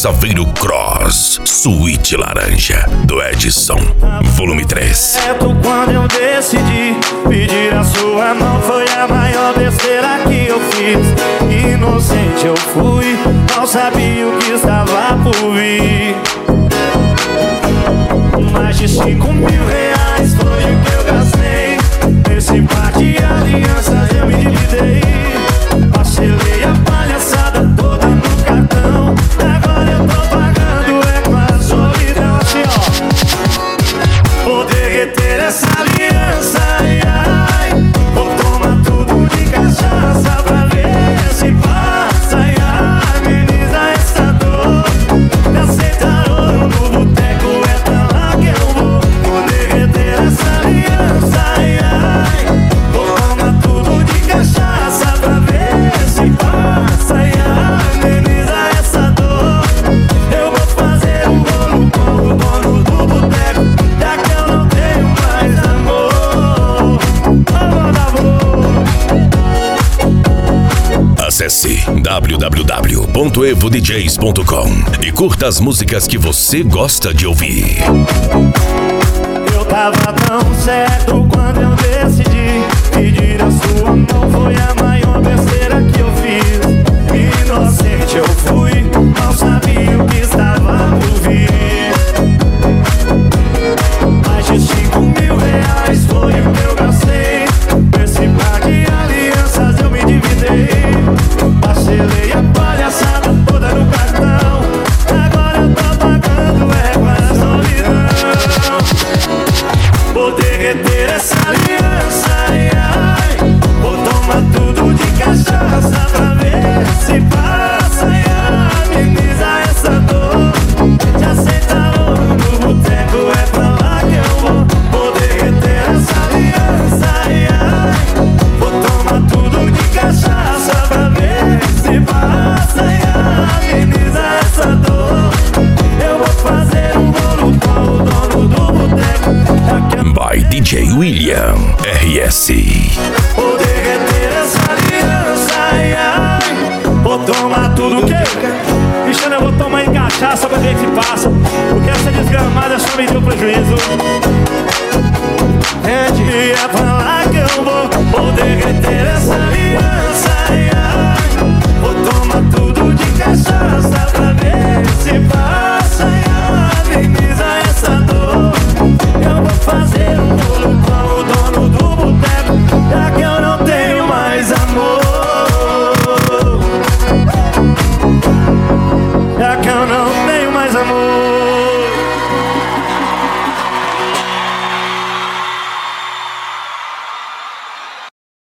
Saveiro Cross, Suíte Laranja, do Edson, volume 3. Quando eu decidi pedir a sua mão, foi a maior besteira que eu fiz. Inocente eu fui, não sabia o que estava por vir. Mais de 5.000 reais foi o que eu gastei. Nesse par de alianças eu me endividei. Parcelei a palhaçada toda no cartão. Agora eu tô pagando com a solidão. Assim ó, vou derreter essa aliança, ai, ai. Vou tomar tudo de cachaça pra ver se passa, ai, ai. Ameniza essa dor. Me aceitaram no boteco, é pra lá que eu vou. Vou derreter essa aliança, ai, ai. Vou tomar tudo de cachaça pra ver se passa, ai, ai. Ameniza essa dor. Eu vou fazer um bolo com o dono do boteco, já que eu não tenho mais amor. Acesse www.evodjs.com e curta as músicas que você gosta de ouvir. Eu tava tão certo quando eu decidi pedir a sua mão, foi a maior besteira que eu fiz. Inocente eu fui, não sabia o que estava por vir. Mais de 5.000 reais foi o que eu gastei. Nesse par de alianças eu me endividei. Parcelei a palhaçada toda no cartão. Agora eu tô pagando com a solidão. Vou derreter essa aliança, ai, ai. Vou tomar tudo de cachaça pra ver se passa, ai, ai. Ameniza essa dor. Já aceitaram no boteco, é pra lá que eu vou. Vou derreter essa aliança, ai, ai. Vou tomar tudo de cachaça pra ver se passa, ai, ai. Ameniza essa dor. Eu vou fazer um bolo com o dono do boteco, já que eu By DJ William RS. vou derreter essa aliança, ai, ai. Vou tomar tudo que eu quero. Cristiano, eu vou tomar em cachaça pra ver se passa, porque essa desgramada só me deu prejuízo.